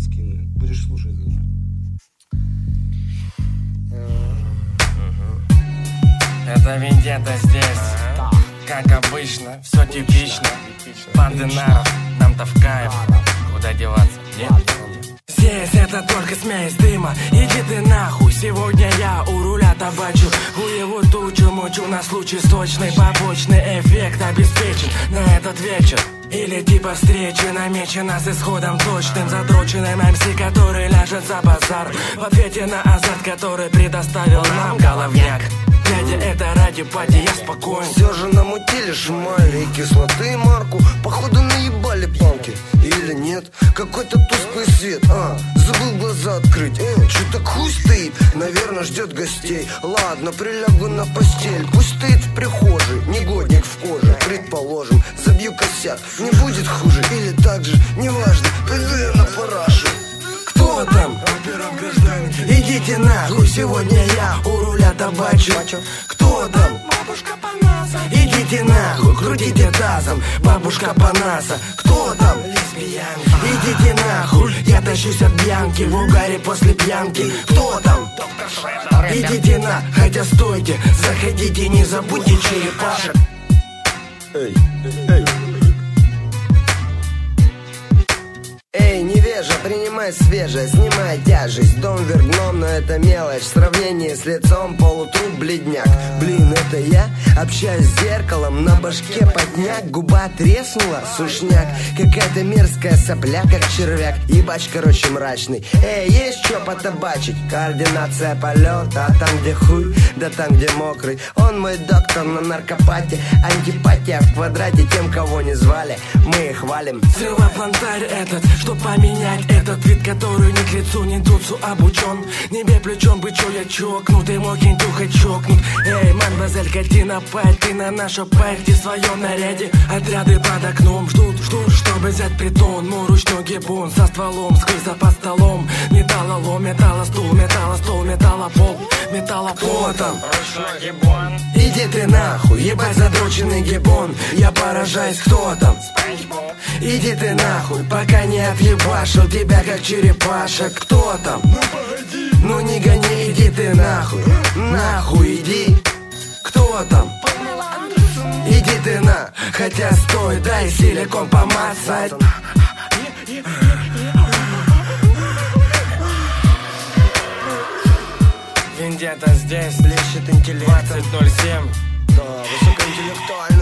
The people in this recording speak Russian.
скину. Будешь слушать даже. Это Вендетта здесь, как обычно, все типично. Банды наров, нам-то в кайф. Куда деваться? Нет? Здесь это только смесь дыма. Иди ты нахуй, сегодня я у руля табачу. Хуеву тучу мучу на случай сочный. Побочный эффект обеспечен на этот вечер. Или типа встречи намечена с исходом точным. Задроченным МС, который ляжет за базар. В ответе на азарт, который предоставил нам головняк. Дядя, это ради пати, я спокоен. Все же намутили шмали и кислоты и марку. Походу наебали палки. Или нет, какой-то тусклый свет. Забыл глаза открыть. Че так хуй стоит? Наверное, ждет гостей. Ладно, прилягу на постель. Пусть стоит в прихожей, негодник в коже. Предположим, забью косяк, не будет хуже. Или так же, неважно, пойду я на парашу. Кто там? Идите нахуй, сегодня я у руля табачу. Кто там? Бабушка Панаса. Идите нахуй, крутите тазом, бабушка Панаса. Кто там? Лесбиянки. Идите нахуй, я тащусь от Бьянки в угаре после пьянки. Кто там? Идите на, хотя стойте, заходите, не забудьте черепашек. Эй, невежа, принимай свежее, снимай тяжесть. Дом вверх дном, но это мелочь. В сравнении с лицом полутруп бледняк. Блин, это я общаюсь с зеркалом. На башке подняк, губа треснула, сушняк. Какая-то мерзкая сопля, как червяк. Ебач, короче, мрачный. Эй, есть что потабачить? Координация полета, там где хуй, да там где мокрый. Он мой доктор на наркопате. Антипатия в квадрате тем, кого не звали. Мы их валим. Сервоплантарь этот, чтоб поменять этот вид, который ни к лицу, ни дутсу обучен. Не бей плечом, бычо, я чокнутый, мой кентюха чокнут. Эй, мадемуазель, картина пальты на нашу пальте в своем наряде. Отряды под окном ждут, чтобы взять притон. Мой ручной гибон со стволом, скрылся под столом. Металлолом, металлостул, металлостол, металлопол, металлопол там. Ручной гибон. Иди ты нахуй, ебать задроченный гибон. Я поражаюсь, кто там? Иди ты нахуй, пока не отъебашил тебя как черепашек. Кто там? Ну не гони, иди ты нахуй. Нахуй иди. Кто там? Иди ты на, хотя стой, дай силикон помацать. Вендетта здесь, лещит интеллект 20.07. Да, высокоинтеллектуально.